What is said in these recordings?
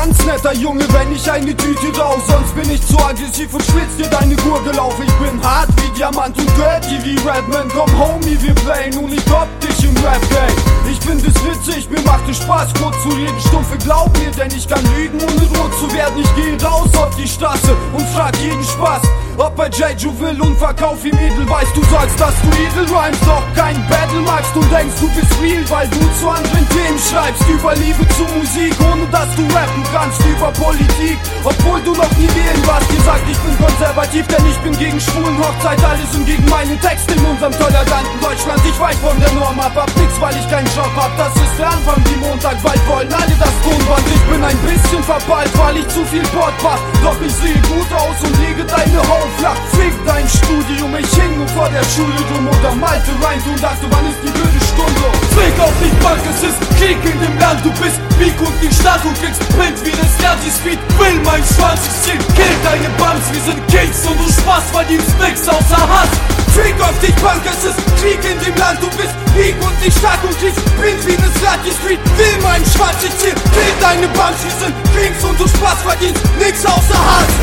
ganz netter Junge, wenn ich eine Tüte rauch. Sonst bin ich zu aggressiv und schwitz dir deine Gurgel auf. Ich bin hart wie Diamant und dirty wie Redman. Komm Homie, wir playen und ich top dich im Rap-Game. Ich find es witzig, mir macht es Spaß, kurz zu reden, Stumpfe, glaub mir, denn ich kann lügen, ohne rot zu werden. Ich geh raus auf die Straße und frag jeden Spaß, ob er Jeju will und verkauf ihm Edelweiß. Du sagst, dass du edel rhymst, doch kein Battle magst und denkst, du bist real, weil du zu anderen Themen schreibst. Über Liebe zu Musik, ohne dass du rappen kannst, über Politik, obwohl du noch nie wählen warst. Gesagt, ich bin konservativ, denn ich bin gegen Schwulenhochzeit, alles und gegen meine Texte in unserem toleranten Deutschland. Ich weich von der Norm ab, hab nix, weil ich keinen Job hab. Das ist der Anfang wie Montag, bald wollen alle das Tonband. Ich bin ein bisschen verballt, weil ich zu viel Port mach, doch ich sehe gut aus und lege deine Haut flach. Fick dein Studium, ich hing nur vor der Schule drum oder malte rein und dachte, wann ist die blöde Stunde? Fick auf dich, Bank, es ist Krieg in dem Land. Du bist weak und nicht stark und kriegst Print wie das Yazi-Speed. Will mein Schwanz, ich zieh, kill deine Bums, wir sind Kings und du Spaß verdienst nix außer Hass. Fick auf dich, Bank, es ist Krieg in dem Land. Du bist weak und nicht stark und kriegst Print wie das Yazi-Speed. Will mein Schwanz, ich zieh, kill deine Bums, wir sind Kings und du Spaß verdienst nix außer Hass.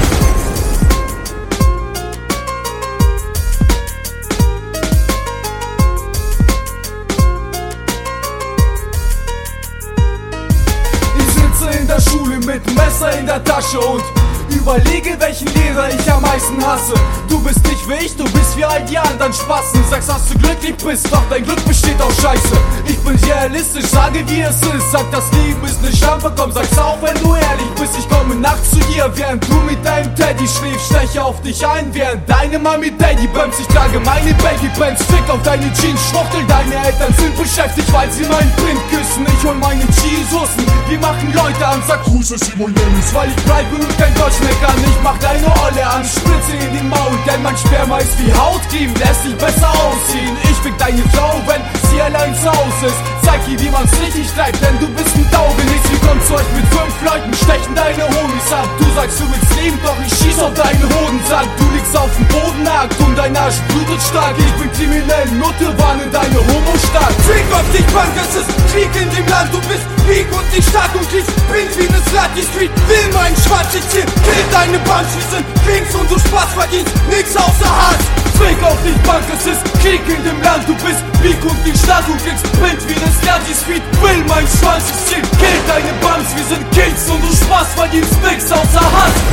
In der Schule mit Messer in der Tasche und überlege, welchen Lehrer ich am meisten hasse. Du bist nicht wie ich, du bist wie all die anderen Spasten. Sagst, dass du glücklich bist, doch dein Glück besteht aus Scheiße. Ich bin realistisch, sage wie es ist. Sag, das Leben ist ne Schlampe, komm, sag's auch, wenn du ehrlich bist. Ich komme nachts zu dir, während du mit deinem Teddy schläfst. Steche auf dich ein, während deine Mami Daddy bumps. Ich trage meine Babypants, fick auf deine Jeans, schwuchtel. Deine Eltern sind beschäftigt, weil sie meinen Print küssen. Ich hol meine Cheesesoßen, wir machen Leute an. Sag Grüße Simon Jens, weil ich bleibe und kein Deutsch mehr kann. Ich mach deine Olle an, spritze in den Maul, denn mein Sperma ist wie Hautcreme, lässt dich besser aussehen. Ich fick deine Frau, wenn sie allein zu Hause ist. Zeig ihr, wie man's richtig treibt, denn du bist ein Taugenichts. Wir kommen zu euch mit 5 Leuten, stechen deine Homies ab. Du sagst, du willst leben, doch ich schieß auf deinen Hodensack. Du liegst auf dem Boden nackt und dein Arsch blutet stark. Ich bin kriminell, Nutte warnen deine Homo stark. Fick auf dich, Bank, es ist Krieg in dem Land. Du bist weak und nicht stark und kriegst Print wie das Yazi-Speed. Will mein Schwanz, ich zieh, kill deine Bums, wir sind Kings und du Spaß verdienst nix außer Hass. Fick auf dich, Bank, es ist Krieg in dem Land. Du bist weak und nicht stark und kriegst Print wie das Yazi-Speed. Will mein Schwanz, ich zieh, kill deine Bums, wir sind Kings und du Spaß verdienst nix außer Hass.